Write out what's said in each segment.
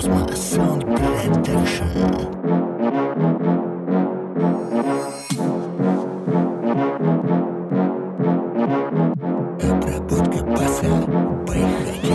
Cosmo Sound Production. Обработка баса by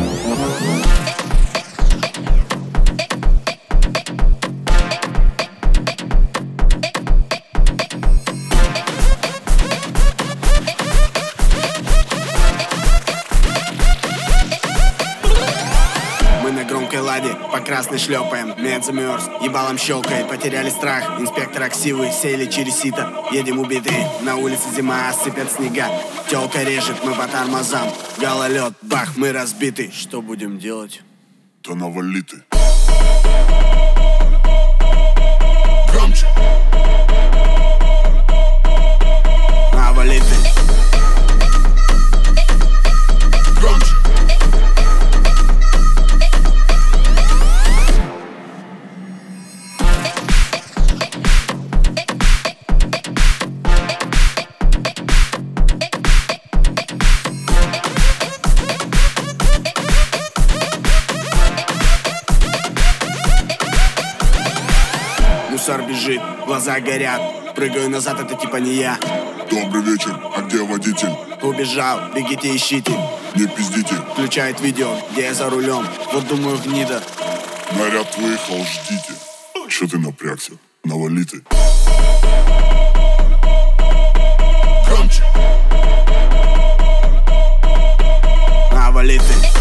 Мы на громкой ладе, по красной шлепаем. Мед замерз, ебалом щелкает. Потеряли страх, инспектор ксивы сели через сито. Едем убитые, на улице зима, сыпят снега. Телка режет, мы по тормозам. Гололед, бах, мы разбиты. Что будем делать? Да навали ты. Громче. Навали ты. Громче. Мусор бежит, глаза горят. Прыгаю назад, это типа не я. Добрый вечер, а где водитель? Убежал, бегите, ищите. Не пиздите, Включает видео, где я за рулем. Вот думаю, гнида. наряд выехал, ждите. Чё ты напрягся? Навали ты. Громче. Навали ты.